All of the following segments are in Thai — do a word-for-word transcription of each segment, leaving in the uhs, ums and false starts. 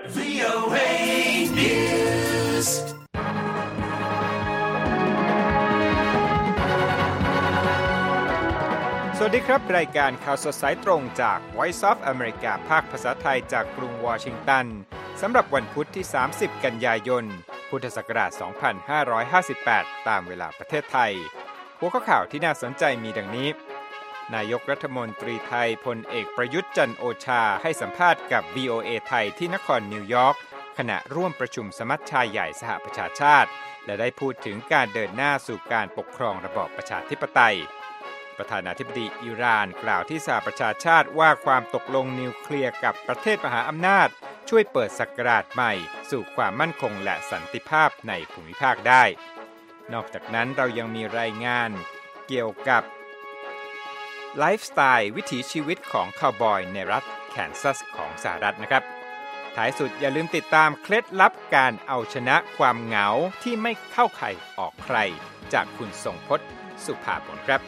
วี โอ เอ News สวัสดีครับรายการข่าวสดสายตรงจาก Voice of America ภาคภาษาไทยจากกรุงวอชิงตันสำหรับวันพุธที่สามสิบกันยายนพุทธศักราชสองพันห้าร้อยห้าสิบแปดตามเวลาประเทศไทยหัวข้อข่าวที่น่าสนใจมีดังนี้นายกรัฐมนตรีไทยพลเอกประยุทธ์จันทร์โอชาให้สัมภาษณ์กับ วี โอ เอ ไทยที่นครนิวยอร์กขณะร่วมประชุมสมัชชาใหญ่สหประชาชาติและได้พูดถึงการเดินหน้าสู่การปกครองระบอบประชาธิปไตยประธานาธิบดีอิหร่านกล่าวที่สหประชาชาติว่าความตกลงนิวเคลียร์กับประเทศมหาอำนาจช่วยเปิดศักราชใหม่สู่ความมั่นคงและสันติภาพในภูมิภาคได้นอกจากนั้นเรายังมีรายงานเกี่ยวกับไลฟ์สไตล์วิถีชีวิตของคาวบอยในรัฐแคนซัสของสหรัฐนะครับท้ายสุดอย่าลืมติดตามเคล็ดลับการเอาชนะความเหงาที่ไม่เข้าใครออกใครจากคุณทรงพจน์สุภาผลครับ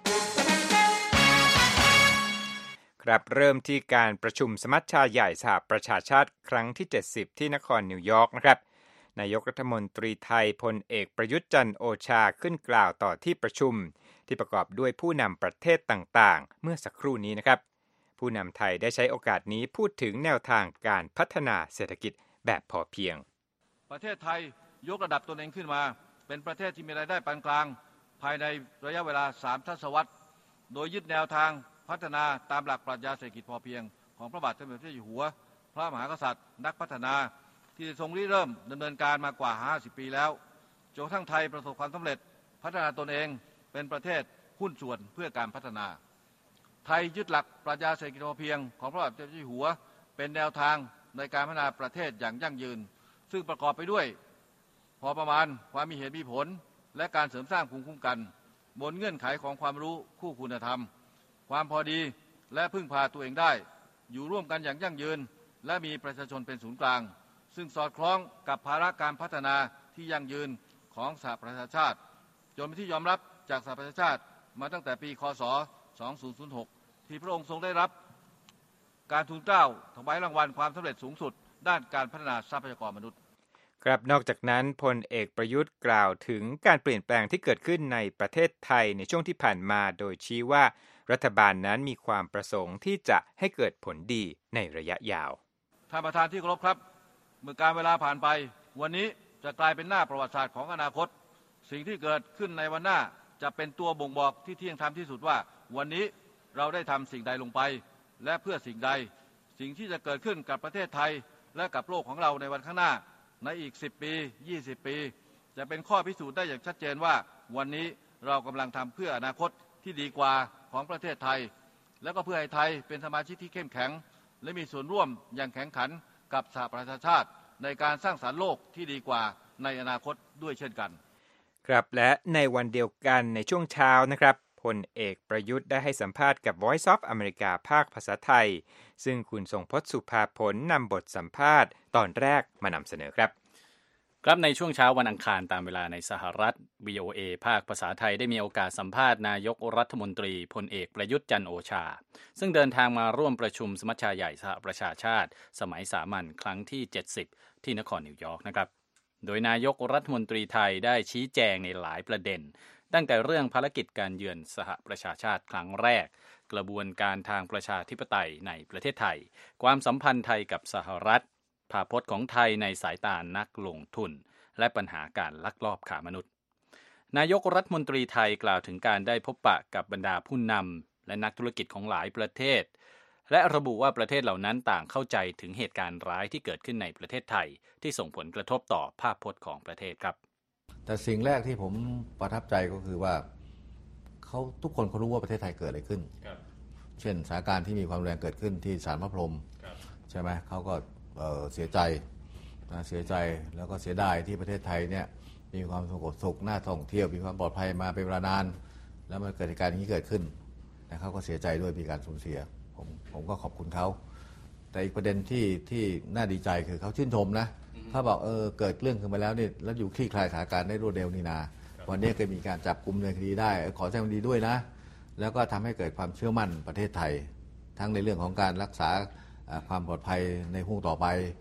ครับเริ่มที่การประชุมสมัชชาใหญ่สหประชาชาติครั้งที่เจ็ดสิบที่นครนิวยอร์กนะครับนายกรัฐมนตรีไทยพลเอกประยุทธ์จันทร์โอชาขึ้นกล่าวต่อที่ประชุมที่ประกอบด้วยผู้นำประเทศต่างๆเมื่อสักครู่นี้นะครับผู้นำไทยได้ใช้โอกาสนี้พูดถึงแนวทางการพัฒนาเศรษฐกิจแบบพอเพียงประเทศไทยยกระดับตนเองขึ้นมาเป็นประเทศที่มีรายได้ปานกลางภายในระยะเวลาสามทศวรรษโดยยึดแนวทางพัฒนาตามหลักปรัชญาเศรษฐกิจพอเพียงของพระบาทสมเด็จพระเจ้าอยู่หัวพระมหากษัตริย์นักพัฒนาที่ทรงริเริ่มดำเนินการมากว่าห้าสิบปีแล้วจนกระทั่งไทยประสบความสำเร็จพัฒนาตนเองเป็นประเทศหุ้นส่วนเพื่อการพัฒนาไทยยึดหลักปรัชญาเศรษฐกิจพอเพียงของพระบาทสมเด็จพระเจ้าอยู่หัวเป็นแนวทางในการพัฒนาประเทศอย่างยั่งยืนซึ่งประกอบไปด้วยพอประมาณความมีเหตุมีผลและการเสริมสร้างภูมิคุ้มกันบนเงื่อนไขของความรู้คู่คุณธรรมความพอดีและพึ่งพาตัวเองได้อยู่ร่วมกันอย่างยั่งยืนและมีประชาชนเป็นศูนย์กลางซึ่งสอดคล้องกับภาระการพัฒนาที่ยั่งยืนของสหประชาชาติจนเป็นที่ยอมรับจากสหประชาชาติมาตั้งแต่ปีค.ศ. สองพันหกที่พระองค์ทรงได้รับการทูลเกล้าถวายรางวัลความสำเร็จสูงสุดด้านการพัฒนาทรัพยากรมนุษย์ครับนอกจากนั้นพลเอกประยุทธ์กล่าวถึงการเปลี่ยนแปลงที่เกิดขึ้นในประเทศไทยในช่วงที่ผ่านมาโดยชี้ว่ารัฐบาลนั้นมีความประสงค์ที่จะให้เกิดผลดีในระยะยาวท่านประธานที่เคารพครับเมื่อการเวลาผ่านไปวันนี้จะกลายเป็นหน้าประวัติศาสตร์ของอนาคตสิ่งที่เกิดขึ้นในวันหน้าจะเป็นตัวบ่งบอกที่เที่ยงธรรมที่สุดว่าวันนี้เราได้ทำสิ่งใดลงไปและเพื่อสิ่งใดสิ่งที่จะเกิดขึ้นกับประเทศไทยและกับโลกของเราในวันข้างหน้าในอีกสิบปียี่สิบปีจะเป็นข้อพิสูจน์ได้อย่างชัดเจนว่าวันนี้เรากำลังทำเพื่ออนาคตที่ดีกว่าของประเทศไทยและก็เพื่อให้ไทยเป็นสมาชิกที่เข้มแข็งและมีส่วนร่วมอย่างแข็งขันกับสหประชาชาติในการสร้างสรรค์โลกที่ดีกว่าในอนาคตด้วยเช่นกันครับและในวันเดียวกันในช่วงเช้านะครับพลเอกประยุทธ์ได้ให้สัมภาษณ์กับ Voice of America ภาคภาษาไทยซึ่งคุณทรงพจน์สุภาผลนำบทสัมภาษณ์ตอนแรกมานำเสนอครับครับในช่วงเช้าวันอังคารตามเวลาในสหรัฐ วี โอ เอ ภาคภาษาไทยได้มีโอกาสสัมภาษณ์นายกรัฐมนตรีพลเอกประยุทธ์จันทร์โอชาซึ่งเดินทางมาร่วมประชุมสมัชชาใหญ่สหประชาชาติสมัยสามัญครั้งที่เจ็ดสิบที่นครนิวยอร์กนะครับโดยนายกรัฐมนตรีไทยได้ชี้แจงในหลายประเด็นตั้งแต่เรื่องภารกิจการเยือนสหประชาชาติครั้งแรกกระบวนการทางประชาธิปไตยในประเทศไทยความสัมพันธ์ไทยกับสหรัฐภาพพจน์ของไทยในสายตานักลงทุนและปัญหาการลักลอบค้ามนุษย์นายกรัฐมนตรีไทยกล่าวถึงการได้พบปะกับบรรดาผู้นำและนักธุรกิจของหลายประเทศและระบุว่าประเทศเหล่านั้นต่างเข้าใจถึงเหตุการณ์ร้ายที่เกิดขึ้นในประเทศไทยที่ส่งผลกระทบต่อภาพพจน์ของประเทศครับแต่สิ่งแรกที่ผมประทับใจก็คือว่าเขาทุกคนเขารู้ว่าประเทศไทยเกิดอะไรขึ้นเช่นสถานการณ์ที่มีความรุนแรงเกิดขึ้นที่ศาลพระพรหมใช่ไหมเขาก็เอ่อเสียใจนะเสียใจแล้วก็เสียดายที่ประเทศไทยเนี่ยมีความสงบสุขน่าท่องเที่ยวมีความปลอดภัยมาเป็นเวลานานแล้วมันเกิดเหตุการณ์อย่างนี้เกิดขึ้นแต่เขาก็เสียใจด้วยมีการสูญเสียผมผมก็ขอบคุณเขาแต่อีกประเด็นที่ที่น่าดีใจคือเขาชื่นชมนะเขาบอกเออเกิดเรื่องขึ้นมาแล้วนี่แล้วอยู่คลี่คลายสถานการณ์ได้รวดเร็วนี่นาวันนี้ก็มีการจับกุมในคดีได้ขอแสดงความดีด้วยนะแล้วก็ทำให้เกิดความเชื่อมั่นประเทศไทยทั้งในเรื่องของการรักษาความปลอดภัยในห่วงต่อไปผ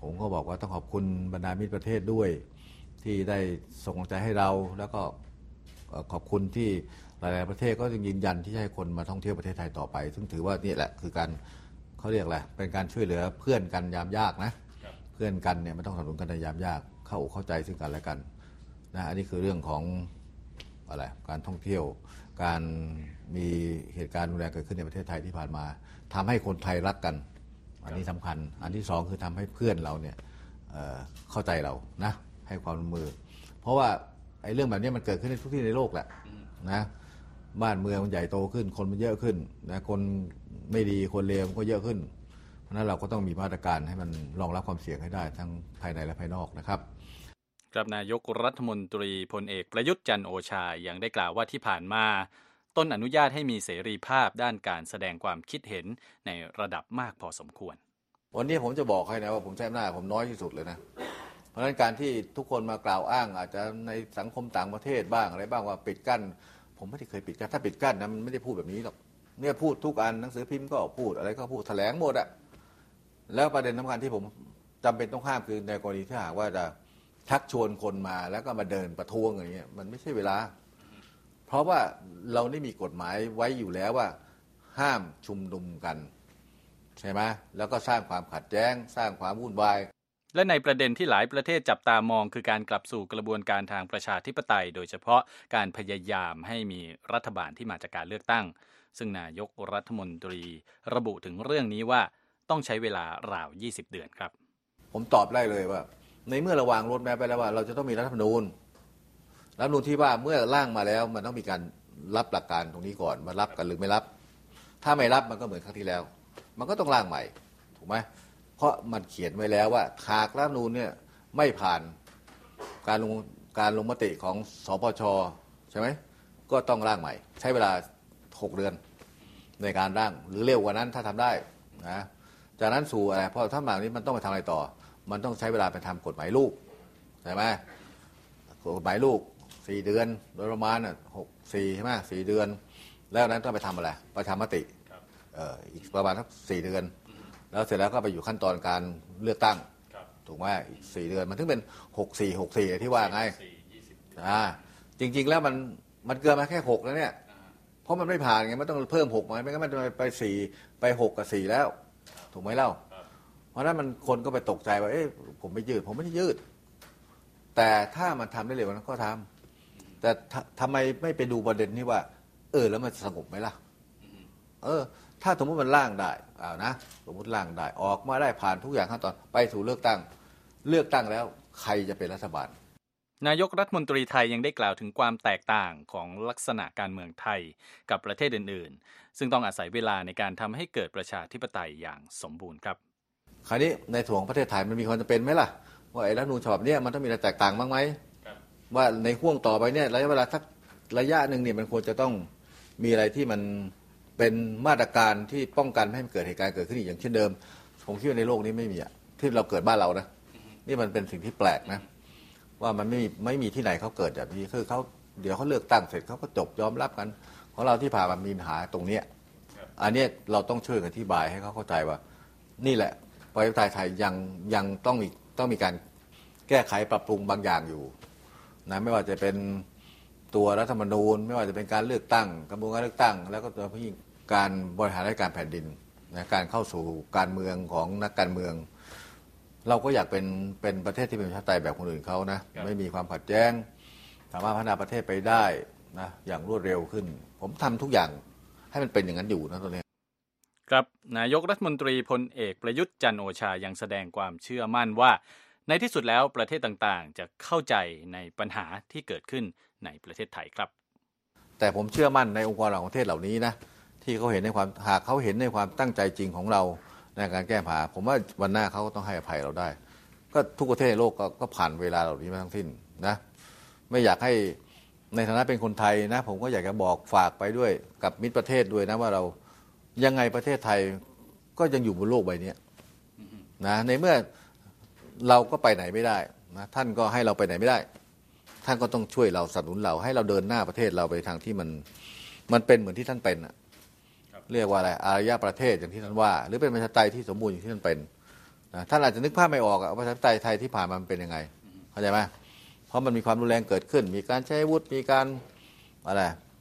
ผมก็บอกว่าต้องขอบคุณบรรดามิตรประเทศด้วยที่ได้ส่งกำลังใจให้เราแล้วก็ขอบคุณที่หลายๆประเทศก็ยืนยันที่จะให้คนมาท่องเที่ยวประเทศไทยต่อไปซึ่งถือว่านี่แหละคือการเขาเรียกอะไรเป็นการช่วยเหลือเพื่อนกันยามยากนะเพื่อนกันเนี่ยไม่ต้องสนับสนุนกันในยามยากเข้าอกเข้าใจซึ่งกันและกันนะอันนี้คือเรื่องของอะไรการท่องเที่ยวการมีเหตุการณ์รุนแรงเกิดขึ้นในประเทศไทยที่ผ่านมาทำให้คนไทยรักกันอันนี้สำคัญอันที่สองคือทำให้เพื่อนเราเนี่ยเอ่อเข้าใจเรานะให้ความร่วมมือเพราะว่าไอ้เรื่องแบบนี้มันเกิดขึ้นในทุกที่ในโลกแหละนะบ้านเมืองมันใหญ่โตขึ้นคนมันเยอะขึ้นนะคนไม่ดีคนเลวมันก็เยอะขึ้นเพราะฉะนั้นเราก็ต้องมีมาตรการให้มันรองรับความเสี่ยงให้ได้ทั้งภายในและภายนอกนะครับครับนายกรัฐมนตรีพลเอกประยุทธ์จันทร์โอชายังได้กล่าวว่าที่ผ่านมาตนอนุญาตให้มีเสรีภาพด้านการแสดงความคิดเห็นในระดับมากพอสมควรวันนี้ผมจะบอกให้นะว่าผมใช้อำนาจผมน้อยที่สุดเลยนะเพราะฉะนั้นการที่ทุกคนมากล่าวอ้างอาจจะในสังคมต่างประเทศบ้างอะไรบ้างว่าปิดกั้นผมไม่ได้เคยปิดกั้นถ้าปิดกั้นนะมันไม่ได้พูดแบบนี้หรอกเนี่ยพูดทุกอันหนังสือพิมพ์ก็พูดอะไรก็พูดแถลงหมดอะแล้วประเด็นสำคัญที่ผมจำเป็นต้องห้ามคือในกรณีที่หากว่าจะชักชวนคนมาแล้วก็มาเดินประท้วงอย่างเงี้ยมันไม่ใช่เวลาเพราะว่าเราได้มีกฎหมายไว้อยู่แล้วว่าห้ามชุมนุมกันใช่ไหมแล้วก็สร้างความขัดแย้งสร้างความวุ่นวายและในประเด็นที่หลายประเทศจับตามองคือการกลับสู่กระบวนการทางประชาธิปไตยโดยเฉพาะการพยายามให้มีรัฐบาลที่มาจากการเลือกตั้งซึ่งนายกรัฐมนตรีระบุถึงเรื่องนี้ว่าต้องใช้เวลาราวยี่สิบเดือนครับผมตอบได้เลยว่าในเมื่อระวางรถแมพไปแล้วว่าเราจะต้องมีรัฐธรรมนูญรัฐธรรมนูญที่ว่าเมื่อร่างมาแล้วมันต้องมีการรับหลักการตรงนี้ก่อนมารับกันหรือไม่รับถ้าไม่รับมันก็เหมือนครั้งที่แล้วมันก็ต้องร่างใหม่ถูกไหมเพราะมันเขียนไว้แล้วว่าหากรัฐธรรมนูญเนี่ยไม่ผ่านการลงการลงมติของสปช.ใช่ไหมก็ต้องร่างใหม่ใช้เวลาหกเดือนในการร่างหรือเร็วกว่านั้นถ้าทำได้นะจากนั้นสู่อะไรเพราะถ้าหลังนี้มันต้องไปทำอะไรต่อมันต้องใช้เวลาไปทำกฎหมายลูกใช่ไหมกฎหมายลูกสี่เดือนโดยประมาณน่ะหกสี่ใช่ไหมสี่เดือนแล้วนั้นต้องไปทำอะไรไปทำมติเอ่ออีกประมาณสักสี่เดือนแล้วเสร็จแล้วก็ไปอยู่ขั้นตอนการเลือกตั้งถูกไหมอีกสี่เดือนมันถึงเป็นหกสี่หกสี่ที่ว่าไงอ่าจริงๆแล้วมันมันเกินมาแค่หกแล้วเนี่ยเพราะมันไม่ผ่านไงมันต้องเพิ่มหกมาไม่งั้นมันจะไปสี่ไปหกกับสี่แล้วถูกไหมเล่าเพราะนั้นมันคนก็ไปตกใจว่าเอ๊ะผมไม่ยืดผมไม่ได้ยืดแต่ถ้ามันทำได้เร็วนั้นก็ทำแต่ทำไมไม่ไปดูประเด็นนี้ว่าเออแล้วมันสงบไหมล่ะเออถ้าสมมติมันร่างได้เอานะสมมติร่างได้ออกมาได้ผ่านทุกอย่างขั้นตอนไปสู่เลือกตั้งเลือกตั้งแล้วใครจะเป็นรัฐบาลนายกรัฐมนตรีไทยยังได้กล่าวถึงความแตกต่างของลักษณะการเมืองไทยกับประเทศอื่นๆซึ่งต้องอาศัยเวลาในการทำให้เกิดประชาธิปไตยอย่างสมบูรณ์ครับคราวนี้ในส่วนของประเทศไทยมันมีความจำเป็นไหมล่ะว่าไอ้รัฐธรรมนูญฉบับนี้มันต้องมีอะไรแตกต่างบ้างไหมว่าในห่วงต่อไปเนี่ยระยะเวลาสักระยะหนึ่งเนี่ยมันควรจะต้องมีอะไรที่มันเป็นมาตรการที่ป้องกันไม่ให้เกิดเหตุการณ์เกิดขึ้นอีกอย่างเช่นเดิมผมคิดว่าในโลกนี้ไม่มีอ่ะที่เราเกิดบ้านเรานะนี่มันเป็นสิ่งที่แปลกนะว่ามันไม่มีไม่มีที่ไหนเขาเกิดแบบนี้คือเขาเดี๋ยวเขาเลือกตั้งเสร็จเขาก็จบยอมรับกันของเราที่ผ่านมามีปัญหาตรงเนี้ยอันนี้เราต้องช่วยกันอธิบายให้เขาเข้าใจว่านี่แหละประเทศไทยยังยังต้องมีต้องมีการแก้ไขปรับปรุงบางอย่างอยู่นะไม่ว่าจะเป็นตัวรัฐธรรมนูญไม่ว่าจะเป็นการเลือกตั้งกระบวนการเลือกตั้งแล้วก็ตัวยิ่งการบริหารราชการแผ่นดินนะการเข้าสู่การเมืองของนักการเมืองเราก็อยากเป็นเป็นประเทศที่เป็นประชาธิปไตยแบบคนอื่นเขานะไม่มีความขัดแย้งสามารถพัฒนาประเทศไปได้นะอย่างรวดเร็วขึ้นผมทำทุกอย่างให้มันเป็นอย่างนั้นอยู่นะตอนนี้ครับนายกรัฐมนตรีพลเอกประยุทธ์จันทร์โอชายังแสดงความเชื่อมั่นว่าในที่สุดแล้วประเทศต่างๆจะเข้าใจในปัญหาที่เกิดขึ้นในประเทศไทยครับแต่ผมเชื่อมั่นในองค์กรของประเทศเหล่านี้นะที่เขาเห็นในความหากเขาเห็นในความตั้งใจจริงของเราในการแก้ปัญหาผมว่าวันหน้าเขาก็ต้องให้อภัยเราได้ก็ทุกประเทศในโลกก็ผ่านเวลาเหล่านี้มาทั้งสิ้นนะไม่อยากให้ในฐานะเป็นคนไทยนะผมก็อยากจะบอกฝากไปด้วยกับมิตรประเทศด้วยนะว่าเรายังไงประเทศไทยก็ยังอยู่บนโลกใบนี้นะในเมื่อเราก็ไปไหนไม่ได้นะท่านก็ให้เราไปไหนไม่ได้ท่านก็ต้องช่วยเราสนับสนุนเราให้เราเดินหน้าประเทศเราไปทางที่มันมันเป็นเหมือนที่ท่านเป็นอ่ะเรียกว่าอะไรอารยประเทศอย่างที่ท่านว่าหรือเป็นประชาธิปไตยที่สมบูรณ์อย่างที่ท่านเป็นท่านอาจจะนึกภาพไม่ออกว่าประชาธิปไตยไทยที่ผ่านมามันเป็นยังไงเข้าใจไหมเพราะมันมีความรุนแรงเกิดขึ้นมีการใช้อาวุธมีการอะไร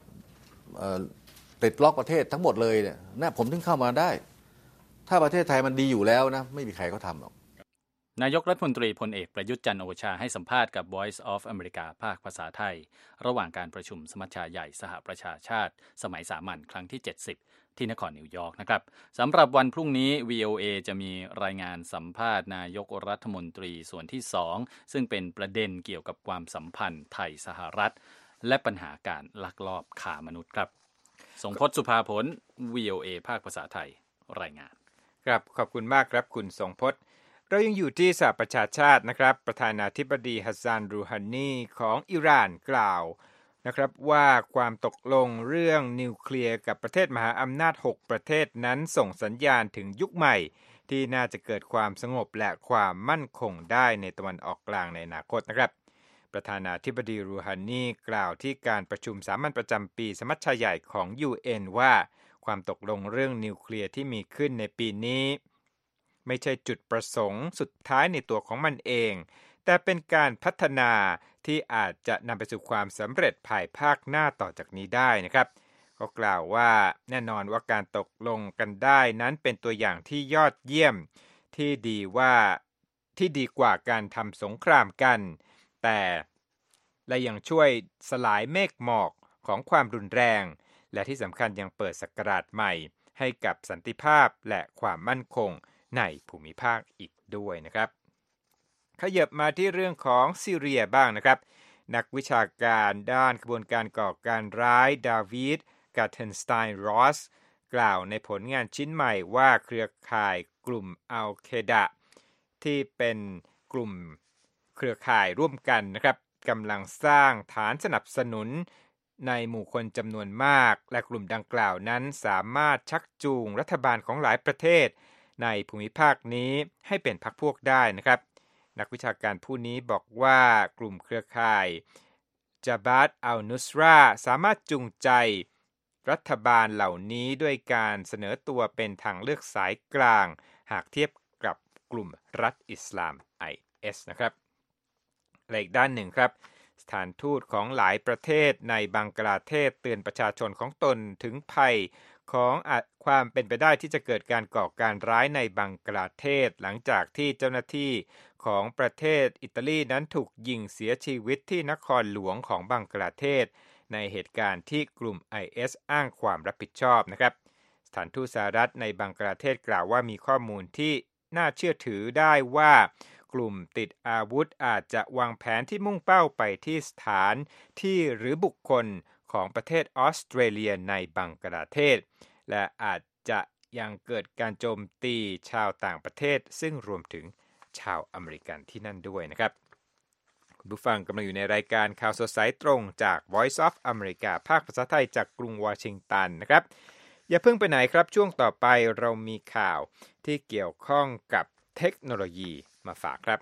ติดล็อกประเทศทั้งหมดเลยเนี่ยนะผมถึงเข้ามาได้ถ้าประเทศไทยมันดีอยู่แล้วนะไม่มีใครเขาทำหรอกนายกรัฐมนตรีพลเอกประยุทธ์จันทร์โอชาให้สัมภาษณ์กับ Voice of America ภาคภาษาไทยระหว่างการประชุมสมัชชาใหญ่สหประชาชาติสมัยสามัญครั้งที่เจ็ดสิบที่นครนิวยอร์กนะครับสำหรับวันพรุ่งนี้ วี โอ เอ จะมีรายงานสัมภาษณ์นายกรัฐมนตรีส่วนที่สองซึ่งเป็นประเด็นเกี่ยวกับความสัมพันธ์ไทยสหรัฐและปัญหาการลักลอบค้ามนุษย์ครับทรงพจน์สุภาผล วี โอ เอ ภาคภาษาไทยรายงานครับขอบคุณมากครับคุณทรงพจน์เรายังอยู่ที่สหประชาชาตินะครับประธานาธิบดีฮัสซานรูฮานีของอิหร่านกล่าวนะครับว่าความตกลงเรื่องนิวเคลียร์กับประเทศมหาอำนาจหกประเทศนั้นส่งสัญญาณถึงยุคใหม่ที่น่าจะเกิดความสงบและความมั่นคงได้ในตะวันออกกลางในอนาคตนะครับประธานาธิบดีรูฮานีกล่าวที่การประชุมสามัญประจำปีสมัชชาใหญ่ของ ยู เอ็น ว่าความตกลงเรื่องนิวเคลียร์ที่มีขึ้นในปีนี้ไม่ใช่จุดประสงค์สุดท้ายในตัวของมันเองแต่เป็นการพัฒนาที่อาจจะนำไปสู่ความสำเร็จภายภาคหน้าต่อจากนี้ได้นะครับเขากล่าวว่าแน่นอนว่าการตกลงกันได้นั้นเป็นตัวอย่างที่ยอดเยี่ยมที่ดีว่าที่ดีกว่าการทำสงครามกันแต่และยังช่วยสลายเมฆหมอกของความรุนแรงและที่สำคัญยังเปิดศักราชใหม่ให้กับสันติภาพและความมั่นคงในภูมิภาคอีกด้วยนะครับขยับมาที่เรื่องของซีเรียบ้างนะครับนักวิชาการด้านขบวนการก่อการร้ายดาวิดกาเทนสไตน์รอสกล่าวในผลงานชิ้นใหม่ว่าเครือข่ายกลุ่มอัลเคดะที่เป็นกลุ่มเครือข่ายร่วมกันนะครับกำลังสร้างฐานสนับสนุนในหมู่คนจำนวนมากและกลุ่มดังกล่าวนั้นสามารถชักจูงรัฐบาลของหลายประเทศในภูมิภาคนี้ให้เป็นพรรคพวกได้นะครับนักวิชาการผู้นี้บอกว่ากลุ่มเครือข่ายจาบาตอัลนุสราสามารถจูงใจรัฐบาลเหล่านี้ด้วยการเสนอตัวเป็นทางเลือกสายกลางหากเทียบกับกลุ่มรัฐอิสลาม ไอ เอส นะครับและอีกด้านหนึ่งครับสถานทูตของหลายประเทศในบังกลาเทศเตือนประชาชนของตนถึงภัยของความเป็นไปได้ที่จะเกิดการก่อการร้ายในบังกลาเทศหลังจากที่เจ้าหน้าที่ของประเทศอิตาลีนั้นถูกยิงเสียชีวิตที่นครหลวงของบังกลาเทศในเหตุการณ์ที่กลุ่ม ไอ เอส อ้างความรับผิดชอบนะครับสถานทูตสหรัฐในบังกลาเทศกล่าวว่ามีข้อมูลที่น่าเชื่อถือได้ว่ากลุ่มติดอาวุธอาจจะวางแผนที่มุ่งเป้าไปที่สถานที่หรือบุคคลของประเทศออสเตรเลียในบังกลาเทศและอาจจะยังเกิดการโจมตีชาวต่างประเทศซึ่งรวมถึงชาวอเมริกันที่นั่นด้วยนะครับคุณผู้ฟังกำลังอยู่ในรายการข่าวสดสายตรงจาก Voice of America ภาคภาษาไทยจากกรุงวอชิงตันนะครับอย่าเพิ่งไปไหนครับช่วงต่อไปเรามีข่าวที่เกี่ยวข้องกับเทคโนโลยีมาฝากครับ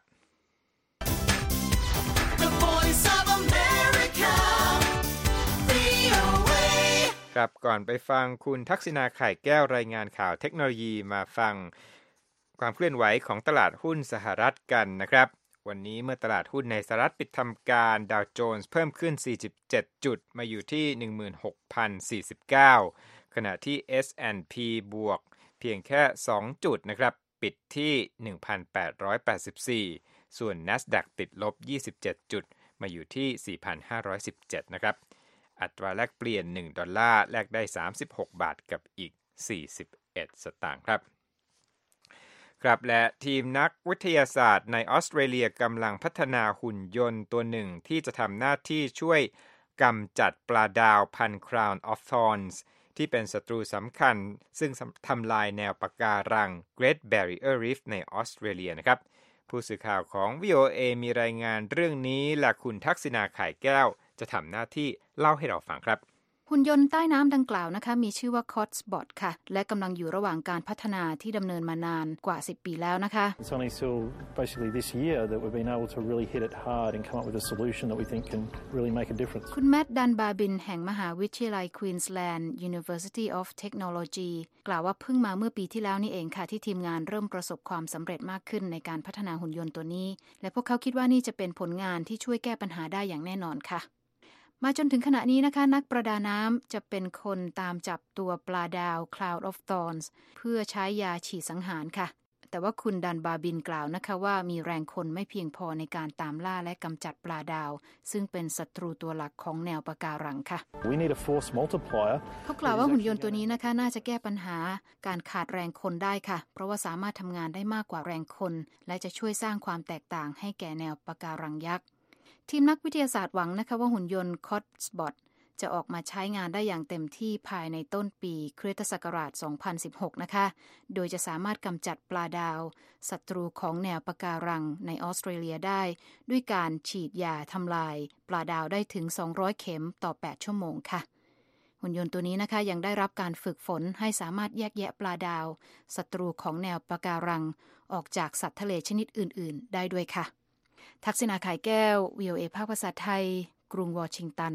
The Voice of America วี โอ เอครับก่อนไปฟังคุณทักษิณาไข่แก้วรายงานข่าวเทคโนโลยีมาฟังความเคลื่อนไหวของตลาดหุ้นสหรัฐกันนะครับวันนี้เมื่อตลาดหุ้นในสหรัฐปิดทำการดาวโจนส์เพิ่มขึ้นสี่สิบเจ็ดจุดมาอยู่ที่ หนึ่งหมื่นหกพันสี่สิบเก้า ขณะที่ เอส แอนด์ พี บวกเพียงแค่สองจุดนะครับปิดที่ หนึ่งพันแปดร้อยแปดสิบสี่ ส่วน NASDAQ ติดลบยี่สิบเจ็ดจุดมาอยู่ที่ สี่พันห้าร้อยสิบเจ็ด นะครับอัตราแลกเปลี่ยนหนึ่งดอลลาร์แลกได้สามสิบหกบาทกับอีกสี่สิบเอ็ดสตางค์ครับครับและทีมนักวิทยาศาสตร์ในออสเตรเลียกำลังพัฒนาหุ่นยนต์ตัวหนึ่งที่จะทำหน้าที่ช่วยกำจัดปลาดาวพัน Crown of Thorns ที่เป็นศัตรูสำคัญซึ่งทำลายแนวปะการัง Great Barrier Reef ในออสเตรเลียนะครับผู้สื่อข่าวของ วี โอ เอ มีรายงานเรื่องนี้และคุณทักษิณาไข่แก้วจะทำหน้าที่เล่าให้เราฟังครับหหุ่นยนต์ใต้น้ำดังกล่าวนะคะมีชื่อว่า Cotsbot ค่ะและกำลังอยู่ระหว่างการพัฒนาที่ดำเนินมานานกว่าสิบปีแล้วนะคะ It's only till basically this year that we've been able to really hit it hard and come up with a solution that we think can really make a difference. คุณแมตต์ดันบาบินแห่งมหาวิทยาลัย Queensland University of Technology กล่าวว่าเพิ่งมาเมื่อปีที่แล้วนี่เองค่ะที่ทีมงานเริ่มประสบความสำเร็จมากขึ้นในการพัฒนาหุ่นยนต์ตัวนี้และพวกเขาคิดว่านี่จะเป็นผลงานที่ช่วยแก้ปัญหาได้อย่างแน่นอนค่ะมาจนถึงขณะนี้นะคะนักประดาน้ำจะเป็นคนตามจับตัวปลาดาว Cloud of Thorns เพื่อใช้ยาฉีดสังหารค่ะแต่ว่าคุณดันบาบินกล่าวนะคะว่ามีแรงคนไม่เพียงพอในการตามล่าและกำจัดปลาดาวซึ่งเป็นศัตรูตัวหลักของแนวปะการังค่ะ We need a force multiplier. เขากล่าวว่าหุ่นยนต์ตัวนี้นะคะน่าจะแก้ปัญหาการขาดแรงคนได้ค่ะเพราะว่าสามารถทำงานได้มากกว่าแรงคนและจะช่วยสร้างความแตกต่างให้แก่แนวปะการังยักษ์ทีมนักวิทยาศาสตร์หวังนะคะว่าหุ่นยนต์ Cotsbot จะออกมาใช้งานได้อย่างเต็มที่ภายในต้นปีคริสตศักราชสองพันสิบหกนะคะโดยจะสามารถกำจัดปลาดาวศัตรูของแนวปะการังในออสเตรเลียได้ด้วยการฉีดยาทำลายปลาดาวได้ถึงสองร้อยเข็มต่อแปดชั่วโมงค่ะหุ่นยนต์ตัวนี้นะคะยังได้รับการฝึกฝนให้สามารถแยกแยะปลาดาวศัตรูของแนวปะการังออกจากสัตว์ทะเลชนิดอื่นๆได้ด้วยค่ะทักษิณาไข่แก้ว วี โอ เอ ภาคภาษาไทยกรุงวอชิงตัน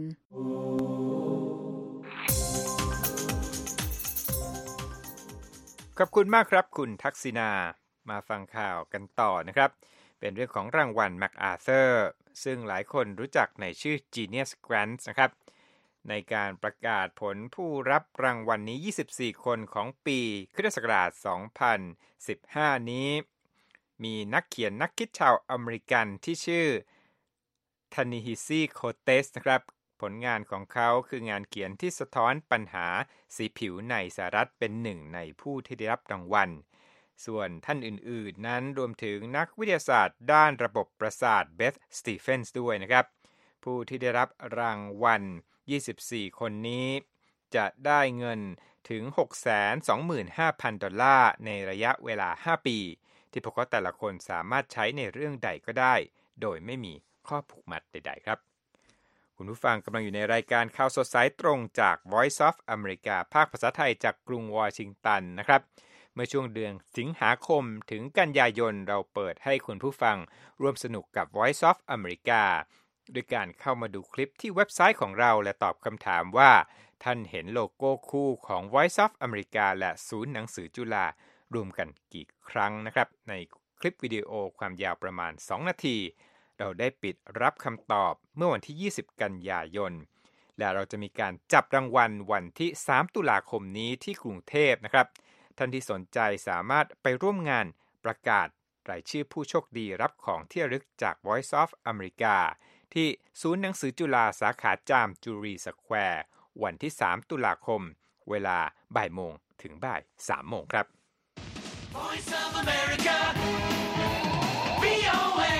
ขอบคุณมากครับคุณทักษิณามาฟังข่าวกันต่อนะครับเป็นเรื่องของรางวัลแมคอาร์เธอร์ซึ่งหลายคนรู้จักในชื่อ Genius Grants นะครับในการประกาศผลผู้รับรางวัลนี้ยี่สิบสี่คนของปีคริสตศักราชสองพันสิบห้านี้มีนักเขียนนักคิดชาวอเมริกันที่ชื่อทานิฮิซิโคเตสนะครับผลงานของเขาคืองานเขียนที่สะท้อนปัญหาสีผิวในสหรัฐเป็นหนึ่งในผู้ที่ได้รับรางวัลส่วนท่านอื่นๆนั้นรวมถึงนักวิทยาศาสตร์ด้านระบบประสาทเบธสตีเฟนส์ด้วยนะครับผู้ที่ได้รับรางวัลยี่สิบสี่คนนี้จะได้เงินถึง หกแสนสองหมื่นห้าพัน ดอลลาร์ในระยะเวลาห้าปีที่พวกเขาแต่ละคนสามารถใช้ในเรื่องใดก็ได้โดยไม่มีข้อผูกมัดใดๆครับคุณผู้ฟังกำลังอยู่ในรายการข่าวสดสายตรงจาก Voice of America ภาคภาษาไทยจากกรุงวอชิงตันนะครับเมื่อช่วงเดือนสิงหาคมถึงกันยายนเราเปิดให้คุณผู้ฟังร่วมสนุกกับ Voice of America ด้วยการเข้ามาดูคลิปที่เว็บไซต์ของเราและตอบคำถามว่าท่านเห็นโลโก้คู่ของ Voice of America และศูนย์หนังสือจุฬารวมกันกี่ครั้งนะครับในคลิปวิดีโอความยาวประมาณสองนาทีเราได้ปิดรับคำตอบเมื่อวันที่ยี่สิบกันยายนและเราจะมีการจับรางวัลวันที่สามตุลาคมนี้ที่กรุงเทพนะครับท่านที่สนใจสามารถไปร่วมงานประกาศรายชื่อผู้โชคดีรับของที่ระลึกจาก Voice of America ที่ศูนย์หนังสือจุฬาสาขาจามจุรีสแควร์วันที่สามตุลาคมเวลาบ่ายโมงถึงบ่ายสามโมงครับ Voice of America วี โอ เอ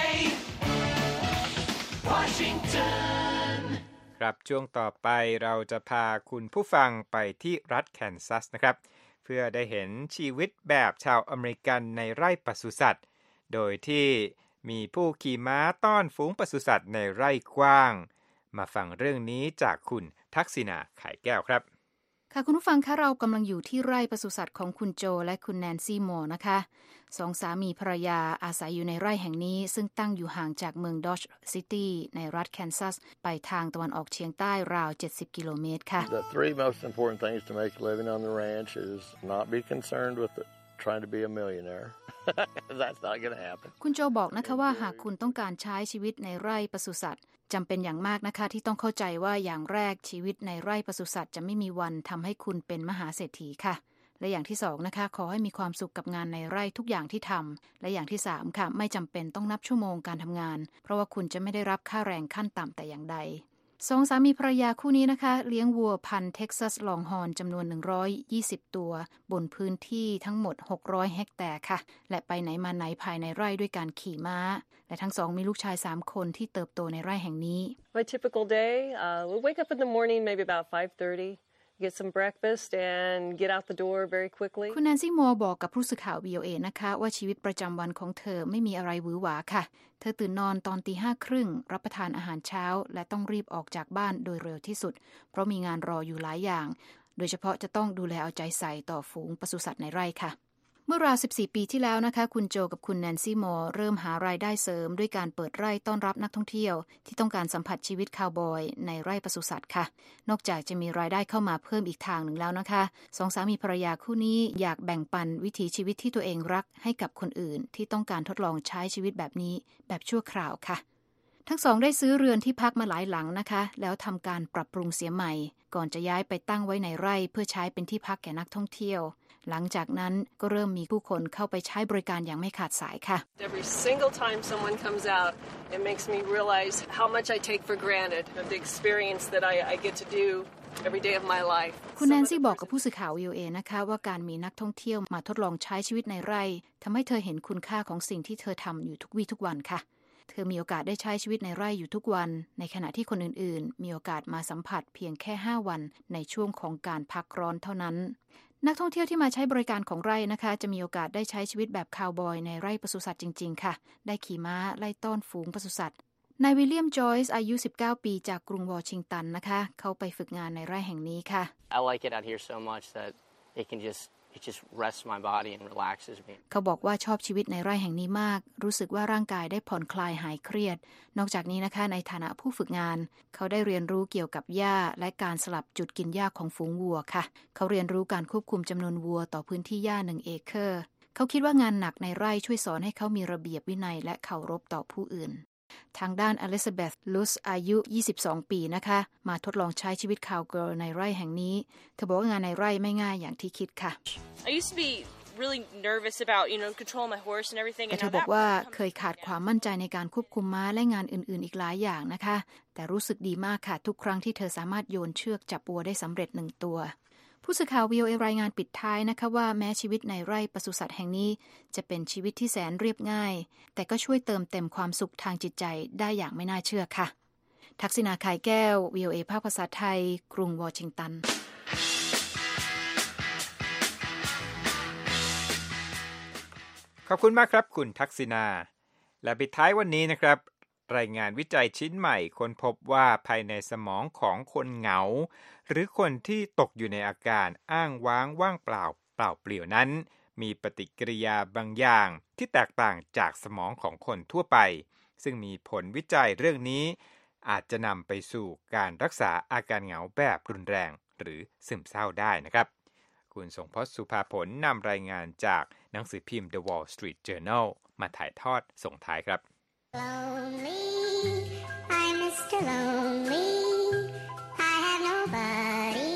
Washington ครับช่วงต่อไปเราจะพาคุณผู้ฟังไปที่รัฐแคนซัสนะครับเพื่อได้เห็นชีวิตแบบชาวอเมริกันในไร่ปศุสัตว์โดยที่มีผู้ขี่ม้าต้อนฝูงปศุสัตว์ในไร่กว้างมาฟังเรื่องนี้จากคุณทักษิณาไข่แก้วครับค่ะคุณผู้ฟังคะเรากำลังอยู่ที่ไร่ปศุสัตว์ของคุณโจและคุณแนนซี่มอร์นะคะสองสามีภรรยาอาศัยอยู่ในไร่แห่งนี้ซึ่งตั้งอยู่ห่างจากเมืองดอชซิตี้ในรัฐแคนซัสไปทางตะวันออกเฉียงใต้ราวเจ็ดสิบกิโลเมตรค่ะ The three most important things to make a living on the ranch is not be concerned with trying to be a millionaire. That's not going to happen. คุณโจบอกนะคะว่าหากคุณต้องการใช้ชีวิตในไร่ปศุสัตว์จำเป็นอย่างมากนะคะที่ต้องเข้าใจว่าอย่างแรกชีวิตในไร่ปศุสัตว์จะไม่มีวันทำให้คุณเป็นมหาเศรษฐีค่ะและอย่างที่สองนะคะขอให้มีความสุขกับงานในไร่ทุกอย่างที่ทำและอย่างที่สามค่ะไม่จำเป็นต้องนับชั่วโมงการทำงานเพราะว่าคุณจะไม่ได้รับค่าแรงขั้นต่ำแต่อย่างใดสองสามีภรรยาคู่นี้นะคะเลี้ยงวัวพันธุ์เท็กซัสลองฮอร์นจำนวนหนึ่งร้อยยี่สิบตัวบนพื้นที่ทั้งหมดหกร้อยเฮกแตร์ค่ะและไปไหนมาไหนภายในไร่ด้วยการขี่ม้าและทั้งสองมีลูกชายสามคนที่เติบโตในไร่แห่งนี้ My typical day, uh, we wake up in the morning maybe about five thirty, get some breakfast and get out the door very quickly. คุณแนนซี่มัวร์บอกกับผู้สื่อข่าว วี โอ เอ นะคะว่าชีวิตประจำวันของเธอไม่มีอะไรหวือหวาค่ะเธอตื่นนอนตอนตีห้าครึ่งรับประทานอาหารเช้าและต้องรีบออกจากบ้านโดยเร็วที่สุดเพราะมีงานรออยู่หลายอย่างโดยเฉพาะจะต้องดูแลเอาใจใส่ต่อฝูงปศุสัตว์ในไร่ค่ะเมื่อราวสิบสี่ปีที่แล้วนะคะคุณโจกับคุณแนนซี่มอร์เริ่มหารายได้เสริมด้วยการเปิดไร่ต้อนรับนักท่องเที่ยวที่ต้องการสัมผัสชีวิตคาวบอยในไร่ปศุสัตว์ค่ะนอกจากจะมีรายได้เข้ามาเพิ่มอีกทางหนึ่งแล้วนะคะสองสามีภรรยาคู่นี้อยากแบ่งปันวิถีชีวิตที่ตัวเองรักให้กับคนอื่นที่ต้องการทดลองใช้ชีวิตแบบนี้แบบชั่วคราวค่ะทั้งสองได้ซื้อเรือนที่พักมาหลายหลังนะคะแล้วทำการปรับปรุงเสียใหม่ก่อนจะย้ายไปตั้งไว้ในไร่เพื่อใช้เป็นที่พักแก่นักท่องเที่ยวหลังจากนั้นก็เริ่มมีผู้คนเข้าไปใช้บริการอย่างไม่ขาดสายค่ะ Every single time someone comes out, it makes me realize how much I take for granted of the experience that I, I get to do every day of my life. คุณแนนซี่บอกกับผู้สื่อข่าว วี โอ เอ นะคะว่าการมีนักท่องเที่ยวมาทดลองใช้ชีวิตในไร่ทำให้เธอเห็นคุณค่าของสิ่งที่เธอทำอยู่ทุกวี่ทุกวันค่ะเธอมีโอกาสได้ใช้ชีวิตในไร่อยู่ทุกวันในขณะที่คนอื่นๆมีโอกาสมาสัมผัสเพียงแค่ห้าวันในช่วงของการพักร้อนเท่านั้นนักท่องเที่ยวที่มาใช้บริการของไร่นะคะจะมีโอกาสได้ใช้ชีวิตแบบคาวบอยในไร่ปศุสัตว์จริงๆค่ะได้ขี่ม้าไล่ต้อนฝูงปศุสัตว์นายวิลเลียมจอยส์อายุสิบเก้าปีจากกรุงวอชิงตันนะคะเขาไปฝึกงานในไร่แห่งนี้ค่ะ I like it out here so much that it can just it just rests my body and relaxes me เขาบอกว่าชอบชีวิตในไร่แห่งนี้มากรู้สึกว่าร่างกายได้ผ่อนคลายหายเครียดนอกจากนี้นะคะในฐานะผู้ฝึกงานเขาได้เรียนรู้เกี่ยวกับหญ้าและการสลับจุดกินหญ้าของฝูงวัวค่ะเขาเรียนรู้การควบคุมจำนวนวัวต่อพื้นที่หญ้าหนึ่งเอเคอร์เขาคิดว่างานหนักในไร่ช่วยสอนให้เขามีระเบียบวินัยและเคารพต่อผู้อื่นทางด้านอลิซาเบธลุสอายุยี่สิบสองปีนะคะมาทดลองใช้ชีวิตคาวเกิร์ลในไร่แห่งนี้เธอบอกว่างานในไร่ไม่ง่ายอย่างที่คิดค่ะ I used to be really nervous about you know controlling my horse and everything แต่เธอบอกว่าเคยขาดความมั่นใจในการควบคุมม้าและงานอื่นๆอีกหลายอย่างนะคะแต่รู้สึกดีมากค่ะทุกครั้งที่เธอสามารถโยนเชือกจับวัวได้สำเร็จหนึ่งตัวผู้สื่อข่าว วี โอ เอ รายงานปิดท้ายนะคะว่าแม้ชีวิตในไร่ปศุสัตว์แห่งนี้จะเป็นชีวิตที่แสนเรียบง่ายแต่ก็ช่วยเติมเต็มความสุขทางจิตใจได้อย่างไม่น่าเชื่อค่ะทักษิณาขายแก้ว วี โอ เอ ภาคภาษาไทยกรุงวอชิงตันขอบคุณมากครับคุณทักษิณาและปิดท้ายวันนี้นะครับรายงานวิจัยชิ้นใหม่ค้นพบว่าภายในสมองของคนเหงาหรือคนที่ตกอยู่ในอาการอ้างว้างว่างเปล่าเปล่าเปลี่ยวนั้นมีปฏิกิริยาบางอย่างที่แตกต่างจากสมองของคนทั่วไปซึ่งมีผลวิจัยเรื่องนี้อาจจะนำไปสู่การรักษาอาการเหงาแบบรุนแรงหรือซึมเศร้าได้นะครับคุณสงพจน์สุภาผลนำรายงานจากหนังสือพิมพ์ The Wall Street Journal มาถ่ายทอดส่งท้ายครับ Lonely, I'm Mister Lonely. I have nobody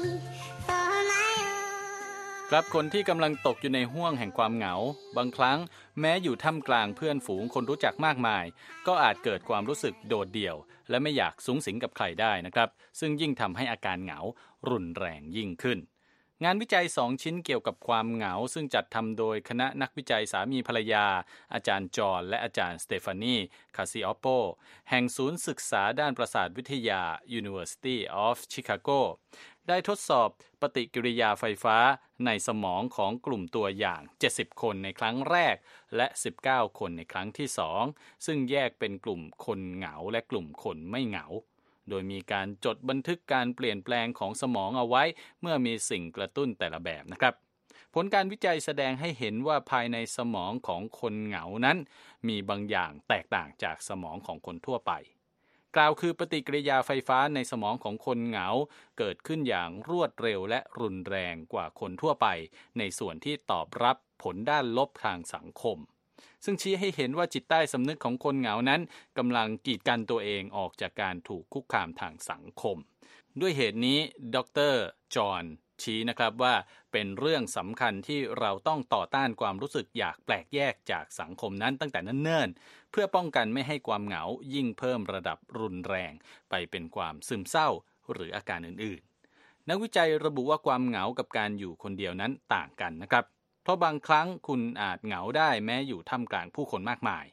for my own. ครับคนที่กำลังตกอยู่ในห้วงแห่งความเหงาบางครั้งแม้อยู่ท่ามกลางเพื่อนฝูงคนรู้จักมากมายก็อาจเกิดความรู้สึกโดดเดี่ยวและไม่อยากสุงสิงกับใครได้นะครับซึ่งยิ่งทำให้อาการเหงารุนแรงยิ่งขึ้นงานวิจัยสองชิ้นเกี่ยวกับความเหงาซึ่งจัดทำโดยคณะนักวิจัยสามีภรรยาอาจารย์จอห์นและอาจารย์สเตฟานีคาซิออปโปแห่งศูนย์ศึกษาด้านประสาทวิทยา University of Chicago ได้ทดสอบปฏิกิริยาไฟฟ้าในสมองของกลุ่มตัวอย่างเจ็ดสิบคนในครั้งแรกและสิบเก้าคนในครั้งที่สองซึ่งแยกเป็นกลุ่มคนเหงาและกลุ่มคนไม่เหงาโดยมีการจดบันทึกการเปลี่ยนแปลงของสมองเอาไว้เมื่อมีสิ่งกระตุ้นแต่ละแบบนะครับผลการวิจัยแสดงให้เห็นว่าภายในสมองของคนเหงานั้นมีบางอย่างแตกต่างจากสมองของคนทั่วไปกล่าวคือปฏิกิริยาไฟฟ้าในสมองของคนเหงาเกิดขึ้นอย่างรวดเร็วและรุนแรงกว่าคนทั่วไปในส่วนที่ตอบรับผลด้านลบทางสังคมซึ่งชี้ให้เห็นว่าจิตใต้สำนึกของคนเหงานั้นกำลังกีดกันตัวเองออกจากการถูกคุกคามทางสังคมด้วยเหตุนี้ดร.จอห์นชี้นะครับว่าเป็นเรื่องสำคัญที่เราต้องต่อต้านความรู้สึกอยากแปลกแยกจากสังคมนั้นตั้งแต่เนิ่นๆเพื่อป้องกันไม่ให้ความเหงายิ่งเพิ่มระดับรุนแรงไปเป็นความซึมเศร้าหรืออาการอื่นๆนักวิจัยระบุว่าความเหงากับการอยู่คนเดียวนั้นต่างกันนะครับเพราะบางครั้งคุณอาจเหงาได้แม้อยู่ท่ามกลางผู้คนมากมาย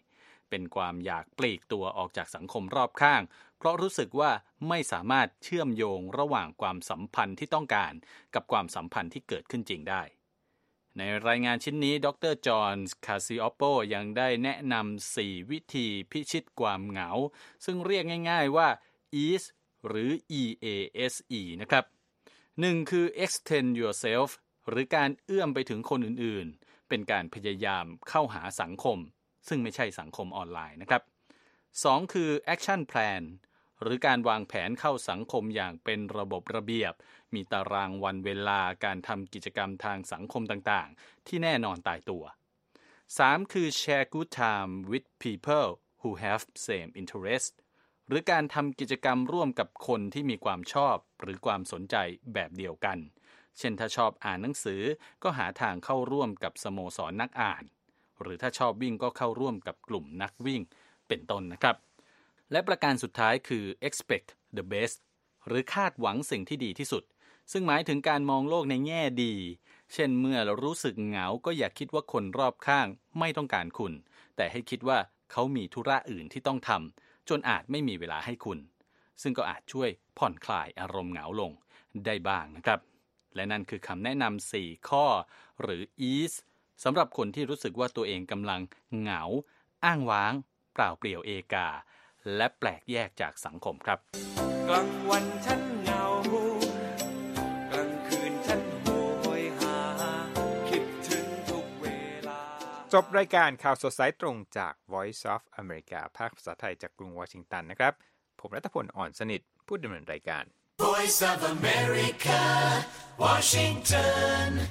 เป็นความอยากปลีกตัวออกจากสังคมรอบข้างเพราะรู้สึกว่าไม่สามารถเชื่อมโยงระหว่างความสัมพันธ์ที่ต้องการกับความสัมพันธ์ที่เกิดขึ้นจริงได้ในรายงานชิ้นนี้ดรจอห์นคาซิออปโปยังได้แนะนำสี่วิธีพิชิตความเหงาซึ่งเรียกง่ายๆว่า อี เอ เอส หรือ อี เอ เอส อี นะครับหนึ่งคือ extend yourself หรือการเอื้อมไปถึงคนอื่นๆเป็นการพยายามเข้าหาสังคมซึ่งไม่ใช่สังคมออนไลน์นะครับสองคือ action plan หรือการวางแผนเข้าสังคมอย่างเป็นระบบระเบียบมีตารางวันเวลาการทำกิจกรรมทางสังคมต่างๆที่แน่นอนตายตัวสามคือ share good time with people who have same interest หรือการทำกิจกรรมร่วมกับคนที่มีความชอบหรือความสนใจแบบเดียวกันเช่นถ้าชอบอ่านหนังสือก็หาทางเข้าร่วมกับสโมสรนักอ่านหรือถ้าชอบวิ่งก็เข้าร่วมกับกลุ่มนักวิ่งเป็นต้นนะครับและประการสุดท้ายคือ expect the best หรือคาดหวังสิ่งที่ดีที่สุดซึ่งหมายถึงการมองโลกในแง่ดีเช่นเมื่อเรารู้สึกเหงาก็อย่าคิดว่าคนรอบข้างไม่ต้องการคุณแต่ให้คิดว่าเขามีธุระอื่นที่ต้องทำจนอาจไม่มีเวลาให้คุณซึ่งก็อาจช่วยผ่อนคลายอารมณ์เหงาลงได้บ้างนะครับและนั่นคือคำแนะนำสี่ข้อหรือ อี เอ เอส สำหรับคนที่รู้สึกว่าตัวเองกำลังเหงาอ้างว้างเปล่าเปลี่ยวเอกาและแปลกแยกจากสังคมครับกลางวันฉันเหงากลางคืนฉันโหยหาคิดถึงทุกเวลาจบรายการข่าวสดสายตรงจาก Voice of America ภาคภาษาไทยจากกรุงวอชิงตันนะครับผมรัตพลอ่อนสนิทผู้ดำเนินรายการ Voice of America Washington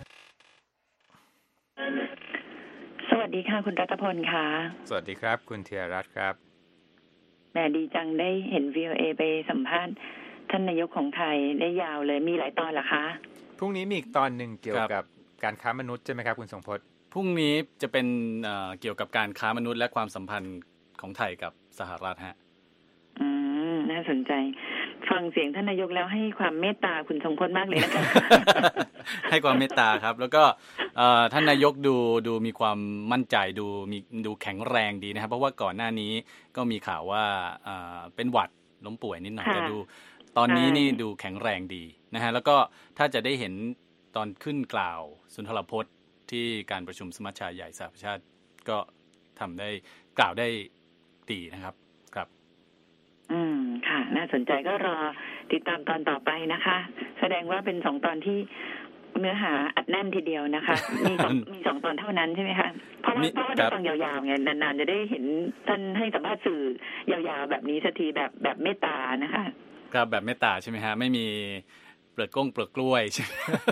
สวัสดีค่ะคุณรัตพลค่ะสวัสดีครับคุณธีรรัตน์ครับแหมดีจังได้เห็น วี โอ เอ ไปสัมภาษณ์ท่านนายกของไทยได้ยาวเลยมีหลายตอนเหรอคะพรุ่งนี้มีอีกตอนหนึ่งเกี่ยวกับการค้ามนุษย์ใช่ไหมครับคุณทรงพจน์พรุ่งนี้จะเป็น เอ่อ เกี่ยวกับการค้ามนุษย์และความสัมพันธ์ของไทยกับสหรัฐฮะอืมน่าสนใจฟังเสียงท่านนายกแล้วให้ความเมตตาคุณทรงพจน์มากเลยนะคะให้ความเมตตาครับแล้วก็ท่านนายกดูดูมีความมั่นใจดูมีดูแข็งแรงดีนะครับเพราะว่าก่อนหน้านี้ก็มีข่าวว่าเป็นหวัดล้มป่วยนิดหน่อยแต่ดูตอนนี้นี่ดูแข็งแรงดีนะฮะแล้วก็ถ้าจะได้เห็นตอนขึ้นกล่าวสุนทรพจน์ที่การประชุมสมัชชาใหญ่สหประชาชาติก็ทำได้กล่าวได้ดีนะครับครับอืมค่ะน่าสนใจก็รอติดตามตอนต่อไปนะคะแสดงว่าเป็นสองตอนที่เนื้อหาอัดแน่นทีเดียวนะคะมีสองมีสองตอนเท่านั้นใช่ไหมคะเพราะว่าเพราะว่าได้ฟังยาวๆไงนานๆจะได้เห็นท่านให้สัมภาษณ์สื่อยาวๆแบบนี้สักทีแบบแบบเมตตานะคะครับแบบเมตตาใช่ไหมฮะไม่มีเปลือกก้งเปลือกกล้วยใช่ไหม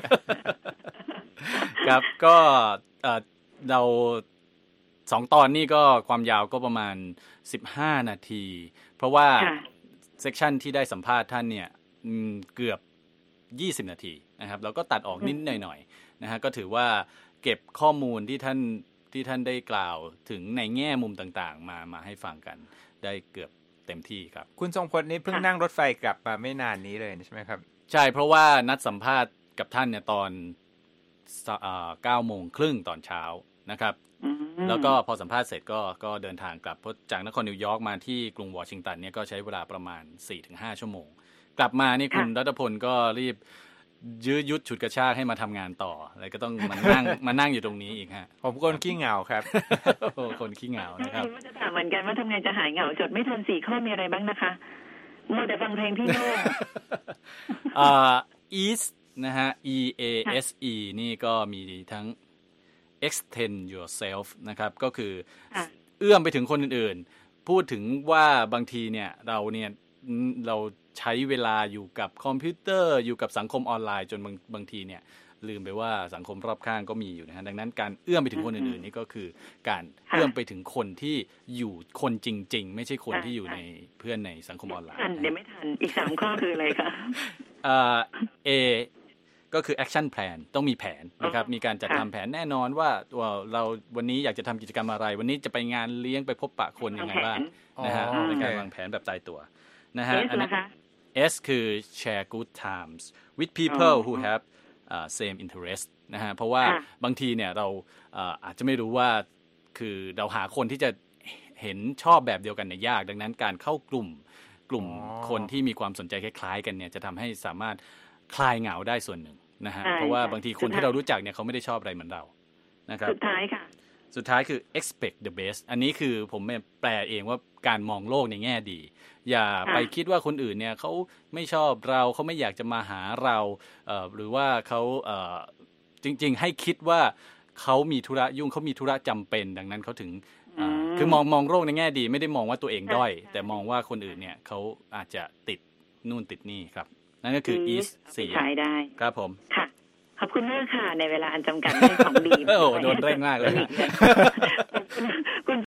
ครับก็เราสองตอนนี้ก็ความยาวก็ประมาณสิบห้านาทีเพราะว่าเซกชันที่ได้สัมภาษณ์ท่านเนี่ยเกือบยี่สิบนาทีนะครับแล้วก็ตัดออกนิดหน่อยๆนะฮะก็ถือว่าเก็บข้อมูลที่ท่านที่ท่านได้กล่าวถึงในแง่มุมต่างๆมามาให้ฟังกันได้เกือบเต็มที่ครับคุณทรงพจน์นี่เพิ่งนั่งรถไฟกลับมาไม่นานนี้เลยใช่ไหมครับใช่เพราะว่านัดสัมภาษณ์กับท่านเนี่ยตอนเก้าโมงครึ่งตอนเช้านะครับแล้วก็พอสัมภาษณ์เสร็จก็ก็เดินทางกลับเพราะจากนครนิวยอร์กมาที่กรุงวอชิงตันเนี่ยก็ใช้เวลาประมาณ สี่ถึงห้า ชั่วโมงกลับมานี่คุณรัตพลก็รีบยื้อยุดฉุดกระชากให้มาทำงานต่ออะไรก็ต้องมานั่งมานั่งอยู่ตรงนี้อีกฮะผมคนขี้เหงาครับโอ้คนขี้เหงานะครับจะถามเหมือนกันว่าทำไงจะหายเหงาจดไม่ทันสี่ข้อมีอะไรบ้างนะคะมัวแต่ฟังเพลงพี่โน่อ่า East นะฮะ E A S E นี่ก็มีทั้งextend yourself นะครับก็คือเอื้อมไปถึงคนอื่นๆพูดถึงว่าบางทีเนี่ยเราเนี่ยเราใช้เวลาอยู่กับคอมพิวเตอร์อยู่กับสังคมออนไลน์จนบางบางทีเนี่ยลืมไปว่าสังคมรอบข้างก็มีอยู่นะฮะดังนั้นการเอื้อมไปถึงคนอื่นๆนี่ก็คือการเอื้อมไปถึงคนที่อยู่คนจริงๆไม่ใช่คนที่อยู่ในเพื่อนในสังคมออนไลน์ทันเดี๋ยวไม่ทันอีกสามข้อคืออะไรคะเอ่อ Aก็คือ action plan ต้องมีแผนนะครับมีการจัดทำแผนแน่นอนว่าเราวันนี้อยากจะทำกิจกรรมอะไรวันนี้จะไปงานเลี้ยงไปพบปะคนยังไงบ้างนะฮะในการวางแผนแบบตายตัวนะฮะ S คือ share good times with people who have uh, same interest นะฮะเพราะว่าบางทีเนี่ยเรา uh, อาจจะไม่รู้ว่าคือเราหาคนที่จะเห็นชอบแบบเดียวกันเนี่ยยากดังนั้นการเข้ากลุ่มกลุ่มคนที่มีความสนใจคล้ายๆกันเนี่ยจะทำให้สามารถคลายเหงาได้ส่วนหนึ่งนะฮะเพราะว่าบางทีคนที่เรารู้จักเนี่ยเขาไม่ได้ชอบอะไรเหมือนเรานะครับสุดท้ายค่ะสุดท้ายคือ expect the best อันนี้คือผมแปลเองว่าการมองโลกในแง่ดีอย่าไปคิดว่าคนอื่นเนี่ยเขาไม่ชอบเราเขาไม่อยากจะมาหาเราเอ่อหรือว่าเขาเอ่อจริงๆให้คิดว่าเขามีธุระยุ่งเขามีธุระจำเป็นดังนั้นเขาถึงคือมองมองโลกในแง่ดีไม่ได้มองว่าตัวเองด้อยแต่มองว่าคนอื่นเนี่ยเขาอาจจะติดนู่นติดนี่ครับนั่นก็คือ East สี่ใช้ได้ครับผมค่ะขอบคุณมากค่ะในเวลาอันจำกัดให้ของดีโอ้โดนเร่งมากเลย